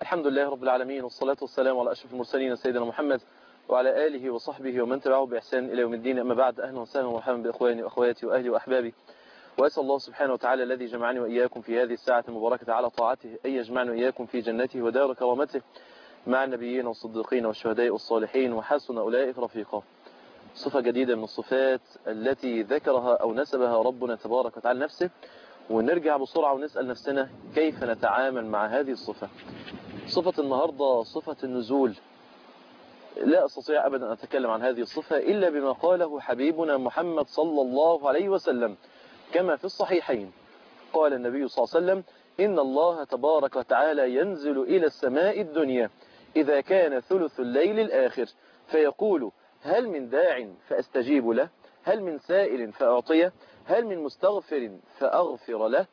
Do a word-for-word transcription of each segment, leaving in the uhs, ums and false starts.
الحمد لله رب العالمين، والصلاة والسلام على أشرف المرسلين سيدنا محمد وعلى آله وصحبه ومن تبعه بإحسان إلى يوم الدين. أما بعد، أهلا وسهلا ومرحبا بإخواني وأخواتي وأهلي وأحبابي، وأسأل الله سبحانه وتعالى الذي جمعني وإياكم في هذه الساعة المباركة على طاعته أن يجمعنا وإياكم في جنته ودار كرامته مع النبيين والصديقين والشهداء والصالحين وحسن أولئك رفيقا. صفة جديدة من الصفات التي ذكرها أو نسبها ربنا تبارك وتعالى نفسه، ونرجع بسرعة ونسأل نفسنا كيف نتعامل مع هذه الصفة. صفة النهاردة صفة النزول. لا أستطيع أبدا أن أتكلم عن هذه الصفة إلا بما قاله حبيبنا محمد صلى الله عليه وسلم كما في الصحيحين. قال النبي صلى الله عليه وسلم: إن الله تبارك وتعالى ينزل إلى السماء الدنيا إذا كان ثلث الليل الآخر فيقول: هل من داع فأستجيب له؟ هل من سائل فأعطيه؟ هل من مستغفر فأغفر له؟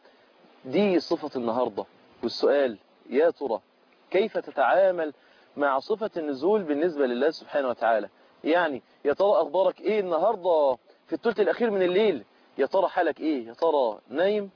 دي صفة النهاردة. والسؤال: يا ترى كيف تتعامل مع صفة النزول بالنسبة لله سبحانه وتعالى؟ يعني يا ترى أخبارك إيه النهاردة في الثلث الأخير من الليل؟ يا ترى حالك إيه؟ يا ترى نايم؟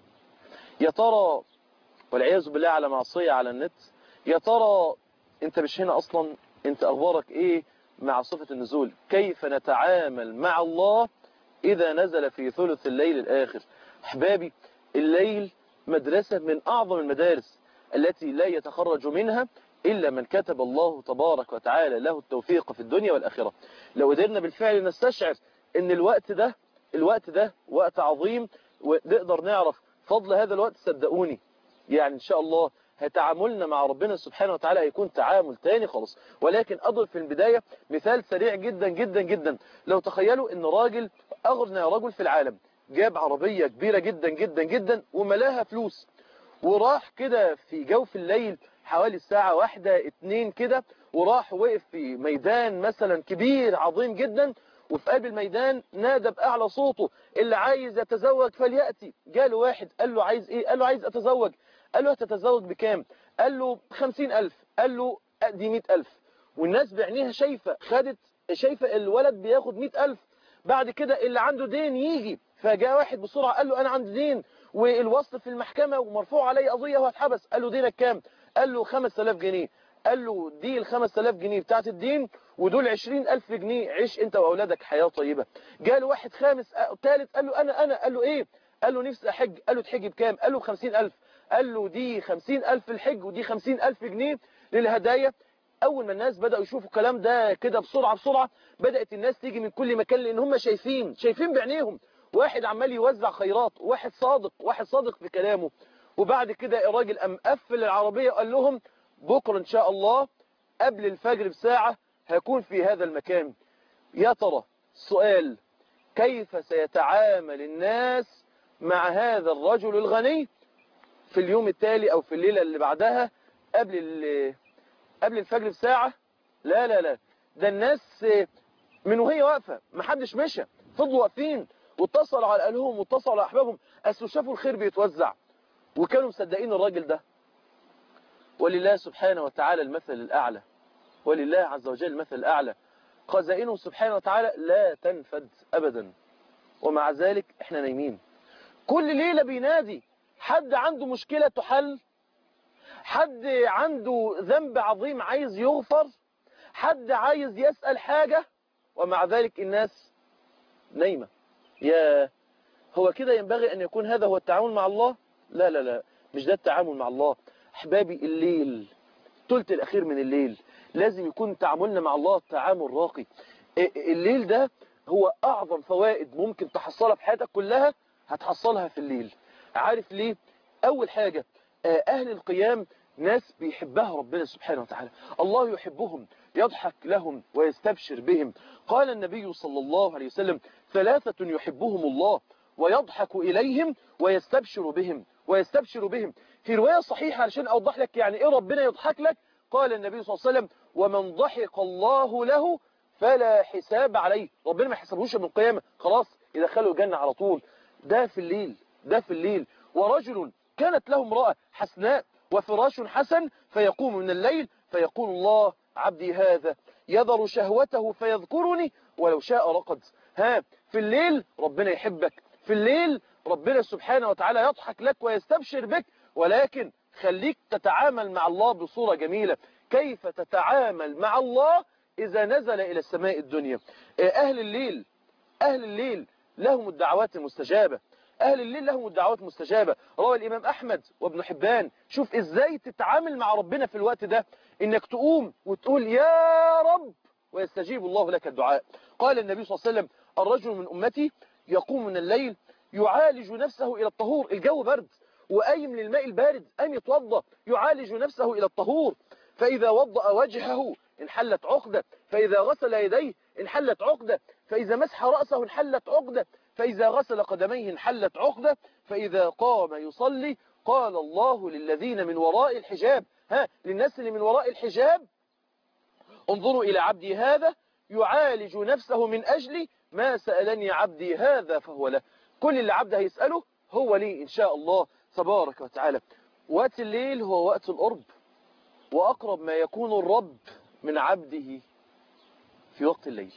يا ترى والعياذ بالله على معصية على النت؟ يا ترى أنت مش هنا أصلا؟ أنت أخبارك إيه مع صفة النزول؟ كيف نتعامل مع الله إذا نزل في ثلث الليل الآخر؟ أحبابي، الليل مدرسة من أعظم المدارس التي لا يتخرج منها إلا من كتب الله تبارك وتعالى له التوفيق في الدنيا والآخرة. لو قدرنا بالفعل نستشعر أن الوقت ده الوقت ده وقت عظيم ونقدر نعرف فضل هذا الوقت، صدقوني يعني إن شاء الله تعاملنا مع ربنا سبحانه وتعالى هيكون تعامل تاني خالص. ولكن أضرب في البداية مثال سريع جدا جدا جدا. لو تخيلوا أن راجل أغنى رجل في العالم جاب عربية كبيرة جدا جدا جدا وملاها فلوس، وراح كده في جوف الليل حوالي الساعة واحدة اتنين كده، وراح وقف في ميدان مثلا كبير عظيم جدا، وفي قلب الميدان نادى بأعلى صوته: اللي عايز يتزوج فليأتي. جاله واحد قال له: عايز ايه؟ قال له: عايز اتزوج. قال له: هتتزوج بكام؟ قال له: خمسين ألف. قال له: ادي مئة ألف. والناس بعينيها شايفة، خدت شايفة الولد بياخد مئة ألف. بعد كده اللي عنده دين يجي، فجاء واحد بسرعة قال له: انا عندي دين والوصل في المحكمة ومرفوع علي قضية وهتحبس. قال له: دينك كام؟ قال له: خمس آلاف جنيه. قال له: دي ال خمس آلاف جنيه بتاعت الدين، ودول عشرين ألف جنيه، عيش انت واولادك حياة طيبة. جاء له واحد خامس ثالث قال له: انا انا قال له: ايه؟ قال له: نفسي احج. قال له: تحج بكام؟ قال له: خمسين ألف. قال له: دي خمسين ألف الحج ودي خمسين ألف جنيه للهدايا. أول ما الناس بدأوا يشوفوا الكلام ده كده بسرعة بسرعة، بدأت الناس تيجي من كل مكان، لأن هم شايفين شايفين بعينيهم واحد عمال يوزع خيرات، واحد صادق واحد صادق في كلامه. وبعد كده الراجل قام قفل العربية وقال لهم: بكرة إن شاء الله قبل الفجر بساعة هكون في هذا المكان. يا ترى السؤال: كيف سيتعامل الناس مع هذا الرجل الغني في اليوم التالي أو في الليلة اللي بعدها قبل قبل الفجر بساعة؟ لا لا لا، ده الناس من وهي واقفة محدش مشى، فضلوا واقفين واتصلوا على أهلهم واتصلوا على أحبابهم، أصل شافوا الخير بيتوزع وكانوا مصدقين الراجل ده. ولله سبحانه وتعالى المثل الأعلى، ولله عز وجل المثل الأعلى، خزائنه سبحانه وتعالى لا تنفد أبدا. ومع ذلك احنا نايمين. كل ليلة بينادي: حد عنده مشكلة تحل؟ حد عنده ذنب عظيم عايز يغفر؟ حد عايز يسأل حاجة؟ ومع ذلك الناس نايمة. يا هو كده ينبغي أن يكون هذا هو التعامل مع الله؟ لا لا لا، مش ده التعامل مع الله. أحبابي، الليل الثلث الأخير من الليل لازم يكون تعاملنا مع الله تعامل راقي. الليل ده هو أعظم فوائد ممكن تحصلها في حياتك كلها، هتحصلها في الليل. عارف ليه؟ أول حاجة، أهل القيام ناس بيحبها ربنا سبحانه وتعالى، الله يحبهم، يضحك لهم ويستبشر بهم. قال النبي صلى الله عليه وسلم: ثلاثة يحبهم الله ويضحك إليهم ويستبشر بهم ويستبشر بهم. في رواية صحيحة علشان أوضح لك يعني إيه ربنا يضحك لك، قال النبي صلى الله عليه وسلم: ومن ضحك الله له فلا حساب عليه. ربنا ما يحسبهوش من القيامة، خلاص يدخله الجنة على طول. ده في الليل، ده في الليل. ورجل كانت له امرأة حسناء وفراش حسن فيقوم من الليل فيقول: الله عبدي هذا يذر شهوته فيذكرني ولو شاء رقد. ها، في الليل ربنا يحبك، في الليل ربنا سبحانه وتعالى يضحك لك ويستبشر بك. ولكن خليك تتعامل مع الله بصورة جميلة. كيف تتعامل مع الله إذا نزل إلى السماء الدنيا؟ أهل الليل أهل الليل لهم الدعوات المستجابة. أهل الليل لهم الدعوات المستجابة. روى الإمام أحمد وابن حبان. شوف إزاي تتعامل مع ربنا في الوقت ده، إنك تقوم وتقول يا رب ويستجيب الله لك الدعاء. قال النبي صلى الله عليه وسلم: الرجل من أمتي يقوم من الليل يعالج نفسه إلى الطهور. الجو برد وقايم للماء البارد، قام يتوضا يعالج نفسه إلى الطهور. فإذا وضأ وجهه انحلت عقدة، فإذا غسل يديه انحلت عقدة، فإذا مسح رأسه انحلت عقدة، فإذا غسل قدميه انحلت عقدة، فإذا قام يصلي قال الله للذين من وراء الحجاب، ها للناس اللي من وراء الحجاب: انظروا إلى عبدي هذا يعالج نفسه من أجلي، ما سألني عبدي هذا فهو له. كل اللي عبده هيسأله هو لي إن شاء الله تبارك وتعالى. وقت الليل هو وقت القرب، وأقرب ما يكون الرب من عبده في وقت الليل.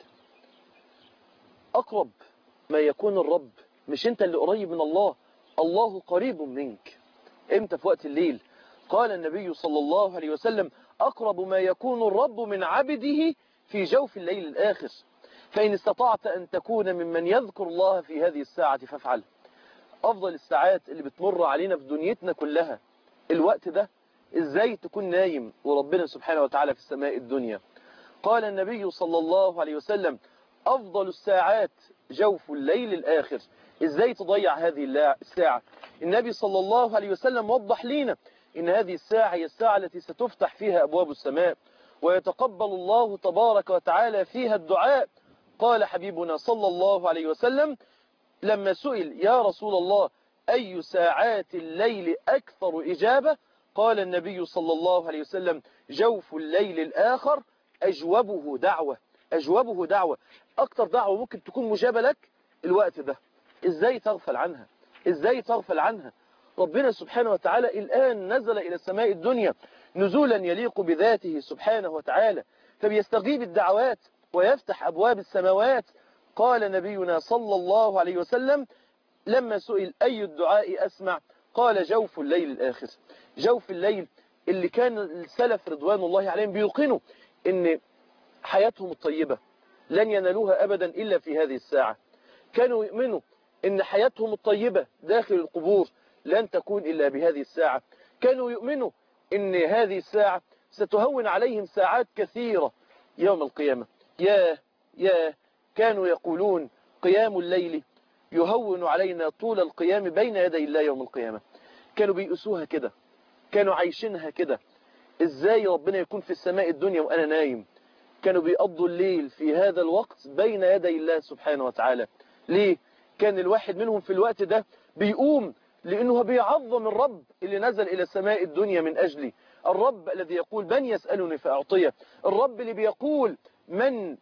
أقرب ما يكون الرب، مش أنت اللي قريب من الله، الله قريب منك. إمتى؟ في وقت الليل. قال النبي صلى الله عليه وسلم: أقرب ما يكون الرب من عبده في جوف الليل الآخر، فإن استطعت أن تكون ممن يذكر الله في هذه الساعة فافعل. أفضل الساعات اللي بتمر علينا في دنيتنا كلها الوقت ده. إزاي تكون نايم وربنا سبحانه وتعالى في السماء الدنيا؟ قال النبي صلى الله عليه وسلم: أفضل الساعات جوف الليل الآخر. إزاي تضيع هذه الساعة؟ النبي صلى الله عليه وسلم وضح لنا إن هذه الساعة هي الساعة التي ستفتح فيها أبواب السماء، ويتقبل الله تبارك وتعالى فيها الدعاء. قال حبيبنا صلى الله عليه وسلم لما سئل: يا رسول الله أي ساعات الليل أكثر إجابة؟ قال النبي صلى الله عليه وسلم: جوف الليل الآخر أجوبه دعوة. أجوبه دعوة، أكثر دعوة ممكن تكون مجابة لك الوقت ده. إزاي تغفل عنها؟ إزاي تغفل عنها؟ ربنا سبحانه وتعالى الآن نزل إلى السماء الدنيا نزولا يليق بذاته سبحانه وتعالى، فبيستجيب الدعوات ويفتح أبواب السماوات. قال نبينا صلى الله عليه وسلم لما سئل: أي الدعاء أسمع؟ قال: جوف الليل الآخر. جوف الليل اللي كان السلف رضوان الله عليهم بيوقنوا إن حياتهم الطيبة لن ينالوها أبدا إلا في هذه الساعة. كانوا يؤمنوا إن حياتهم الطيبة داخل القبور لن تكون إلا بهذه الساعة. كانوا يؤمنوا إن هذه الساعة ستهون عليهم ساعات كثيرة يوم القيامة. يا يا كانوا يقولون: قيام الليل يهون علينا طول القيام بين يدي الله يوم القيامة. كانوا بيقسوها كده، كانوا عايشينها كده. إزاي ربنا يكون في السماء الدنيا وأنا نايم؟ كانوا بيقضوا الليل في هذا الوقت بين يدي الله سبحانه وتعالى. ليه؟ كان الواحد منهم في الوقت ده بيقوم لأنه بيعظم الرب اللي نزل إلى السماء الدنيا من أجلي، الرب الذي يقول: من يسألني فأعطيه، الرب اللي بيقول: من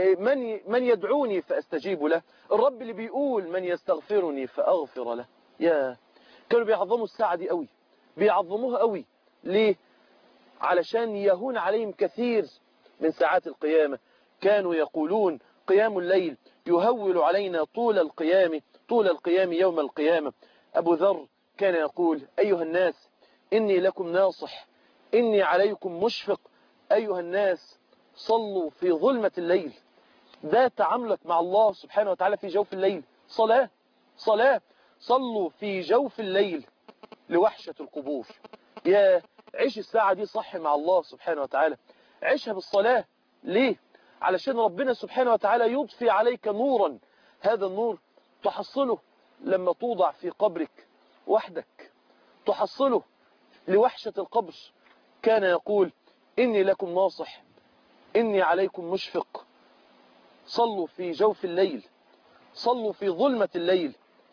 من من يدعوني فأستجيب له، الرب اللي بيقول: من يستغفرني فأغفر له. يا كانوا بيعظموا الساعة دي قوي، بيعظموها قوي. ليه؟ علشان يهون عليهم كثير من ساعات القيامة. كانوا يقولون: قيام الليل يهول علينا طول القيام طول القيام يوم القيامة. أبو ذر كان يقول: أيها الناس إني لكم ناصح، إني عليكم مشفق. أيها الناس صلوا في ظلمة الليل. ده تعاملك مع الله سبحانه وتعالى في جوف الليل. صلاة صلاة صلوا في جوف الليل لوحشة القبور. يا عيش الساعة دي صح مع الله سبحانه وتعالى، عيشها بالصلاة. ليه؟ علشان ربنا سبحانه وتعالى يضفي عليك نورا، هذا النور تحصله لما توضع في قبرك وحدك، تحصله لوحشة القبر. كان يقول: إني لكم ناصح، إني عليكم مشفق. صلوا في جوف الليل، صلوا في ظلمة الليل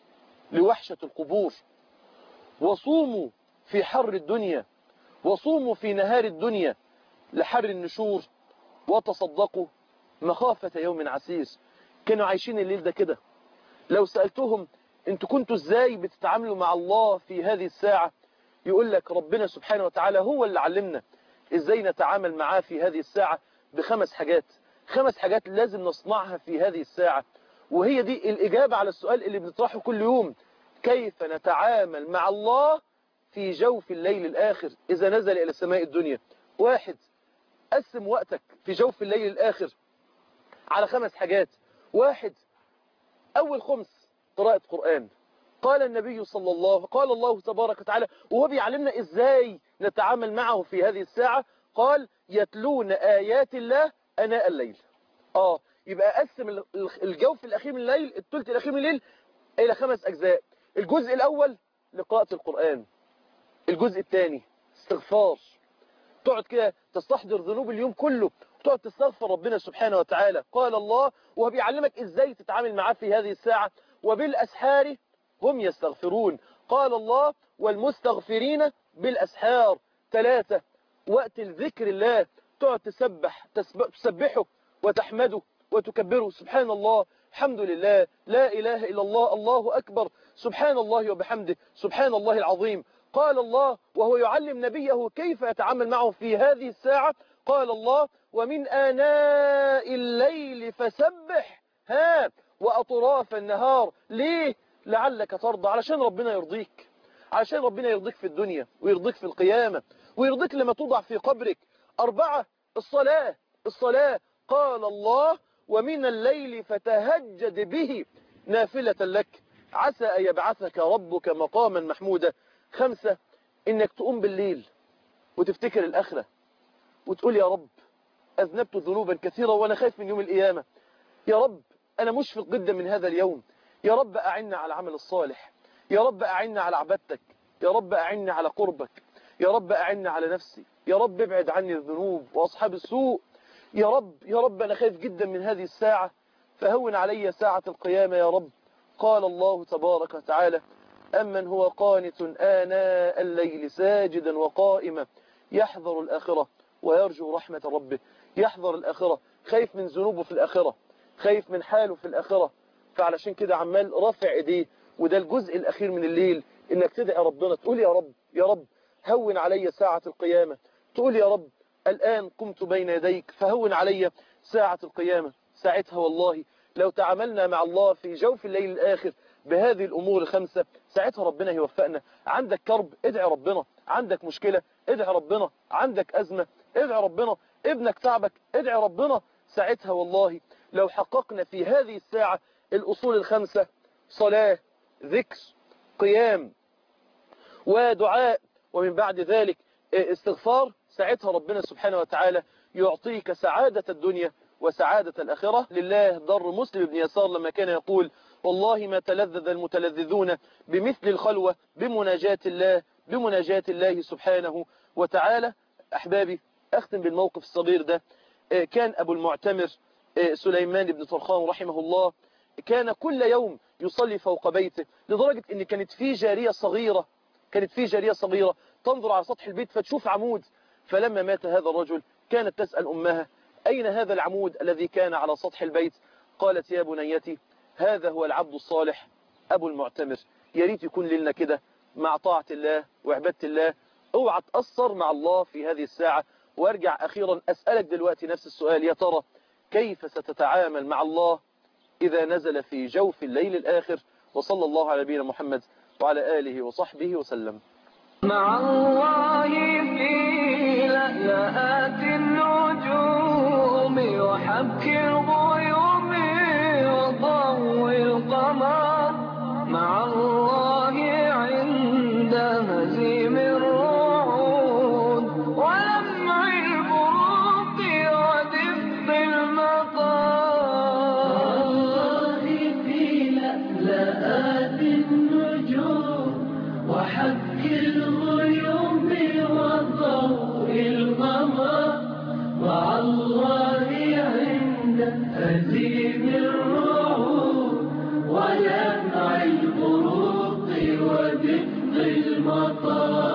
لوحشة القبور، وصوموا في حر الدنيا، وصوموا في نهار الدنيا لحر النشور، وتصدقوا مخافة يوم عسير. كانوا عايشين الليل ده كده. لو سألتهم: انتوا كنتوا ازاي بتتعاملوا مع الله في هذه الساعة؟ يقول لك: ربنا سبحانه وتعالى هو اللي علمنا ازاي نتعامل معاه في هذه الساعة بخمس حاجات. خمس حاجات لازم نصنعها في هذه الساعة، وهي دي الإجابة على السؤال اللي بنطرحه كل يوم: كيف نتعامل مع الله في جوف الليل الآخر إذا نزل إلى السماء الدنيا. واحد، قسم وقتك في جوف الليل الآخر على خمس حاجات. واحد، أول خمس قراءة قرآن. قال النبي صلى الله قال الله تبارك وتعالى وهو بيعلمنا إزاي نتعامل معه في هذه الساعة، قال يتلون آيات الله أناء الليل. آه يبقى قسم الجوف الأخير من الليل، الثلث الأخير من الليل، إلى خمس أجزاء. الجزء الأول لقراءة القرآن، الجزء الثاني استغفار، تقعد كده تستحضر ذنوب اليوم كله وتقعد تستغفر ربنا سبحانه وتعالى. قال الله وهو بيعلمك إزاي تتعامل معاه في هذه الساعة، وبالأسحار هم يستغفرون. قال الله والمستغفرين بالأسحار. ثلاثة، وقت الذكر الله تقعد تسبح تسبحه وتحمده وتكبره، سبحان الله، الحمد لله، لا إله إلا الله، الله أكبر، سبحان الله وبحمده، سبحان الله العظيم. قال الله وهو يعلم نبيه كيف يتعامل معه في هذه الساعة، قال الله ومن آناء الليل فسبح ها وأطراف النهار. ليه؟ لعلك ترضى، علشان ربنا يرضيك، علشان ربنا يرضيك في الدنيا ويرضيك في القيامة ويرضيك لما توضع في قبرك. أربعة، الصلاة، الصلاة قال الله ومن الليل فتهجد به نافلة لك عسى أن يبعثك ربك مقاما محمودا. خمسة، إنك تقوم بالليل وتفتكر الآخرة وتقول يا رب أذنبت ذنوبا كثيرة وأنا خايف من يوم القيامة، يا رب أنا مشفق جدا من هذا اليوم، يا رب أعنا على العمل الصالح، يا رب أعنا على عبادتك، يا رب أعنا على قربك، يا رب أعنا على نفسي، يا رب ابعد عني الذنوب وأصحاب السوء، يا رب يا رب أنا خايف جدا من هذه الساعة فهون علي ساعة القيامة يا رب. قال الله تبارك وتعالى أمن هو قانت آناء الليل ساجدا وقائما يحذر الآخرة ويرجو رحمة ربه. يحذر الآخرة، خايف من ذنوبه في الآخرة، خايف من حاله في الآخرة، فعلشان كده عمال رافع ايديه. وده الجزء الأخير من الليل، إنك تدعي ربنا تقول يا رب يا رب هون علي ساعة القيامة، تقول يا رب الآن قمت بين يديك فهون علي ساعة القيامة. ساعتها والله لو تعاملنا مع الله في جوف الليل الآخر بهذه الأمور الخمسة ساعتها ربنا يوفقنا. عندك كرب ادعي ربنا، عندك مشكلة ادعي ربنا، عندك أزمة ادعي ربنا، ابنك تعبك ادعي ربنا. ساعتها والله لو حققنا في هذه الساعة الأصول الخمسة، صلاة، ذكر، قيام، ودعاء، ومن بعد ذلك استغفار، ساعتها ربنا سبحانه وتعالى يعطيك سعادة الدنيا وسعادة الآخرة. لله ضر مسلم بن يسار لما كان يقول والله ما تلذذ المتلذذون بمثل الخلوة بمناجاة الله بمناجاة الله سبحانه وتعالى. أحبابي أختم بالموقف الصغير ده. كان أبو المعتمر سليمان بن طرخان رحمه الله كان كل يوم يصلي فوق بيته، لدرجة أن كانت في جارية صغيرة كانت في جارية صغيرة تنظر على سطح البيت فتشوف عمود. فلما مات هذا الرجل كانت تسأل أمها أين هذا العمود الذي كان على سطح البيت؟ قالت يا بنيتي هذا هو العبد الصالح أبو المعتمر. يا ريت يكون لنا كده مع طاعة الله وعبادة الله. اوعى تأثر مع الله في هذه الساعة. وارجع أخيرا أسألك دلوقتي نفس السؤال، يا ترى كيف ستتعامل مع الله إذا نزل في جوف الليل الآخر؟ وصلى الله على نبينا محمد وعلى آله وصحبه وسلم. مع الله في لألآت النجوم وحبك الغيوم وضوء القمر، مع الله عند هزيم الرعود ولمع البروق ودفء المطر. مع الله في لألآت النجوم وحبك الغيوم وضوء القمر، مع الله عند هزيم الرعود ولمع البروق ودفء المطر.